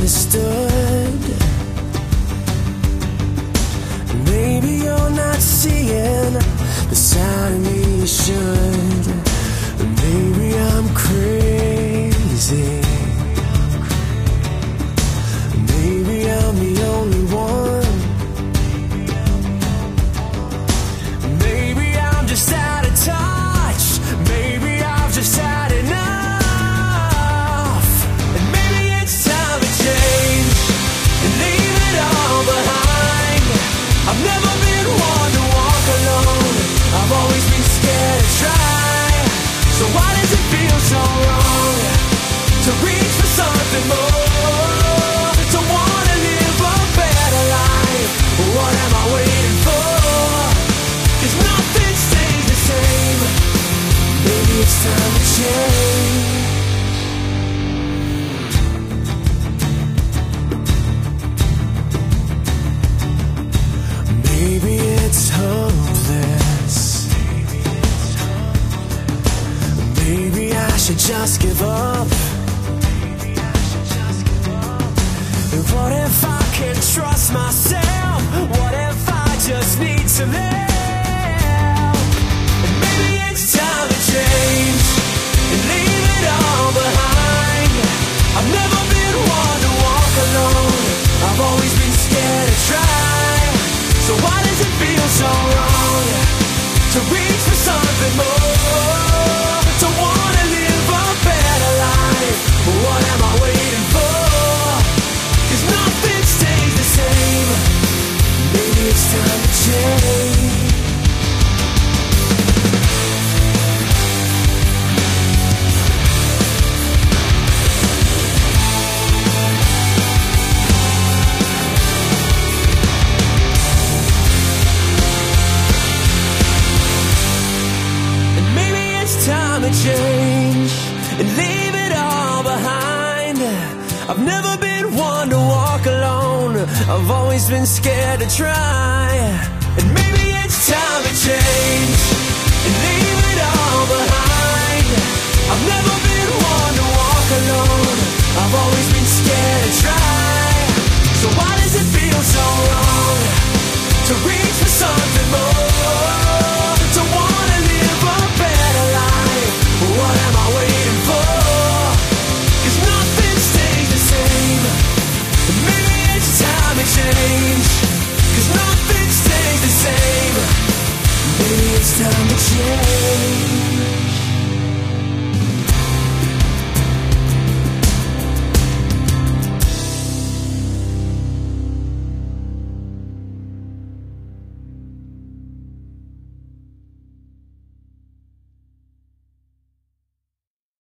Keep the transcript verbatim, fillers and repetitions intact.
misunderstood. Maybe you're not seeing the side of me you should. Maybe I'm crazy. Maybe I'm the only one. Maybe I'm just out of touch. Maybe I've just had enough. And maybe it's time to change and leave it all behind. I've never been one to walk alone. I've always been scared to try. So why does it feel so wrong to reach for something more, to wanna live a better life? What am I waiting for? 'Cause nothing stays the same. Maybe it's time to change. Maybe it's hopeless. Maybe I should just give up. What if I can trust myself? What if I just need to live? And maybe it's time to change and leave it all behind. I've never been one to walk alone. I've always been scared to try. So why does it feel so wrong to reach for something more, to wanna live a better life? What am I waiting for? 'Cause nothing stays the same. Maybe it's time to change. Time to change and leave it all behind. I've never been one to walk alone. I've always been scared to try. And maybe it's time to change and leave it all behind. I've never been one to walk alone. I've always been scared to try. So why does it feel so wrong to reach for something more, to wanna live a better life? What am I waiting for? 'Cause nothing stays the same. Maybe it's time to change. 'Cause nothing stays the same. Maybe it's time to change.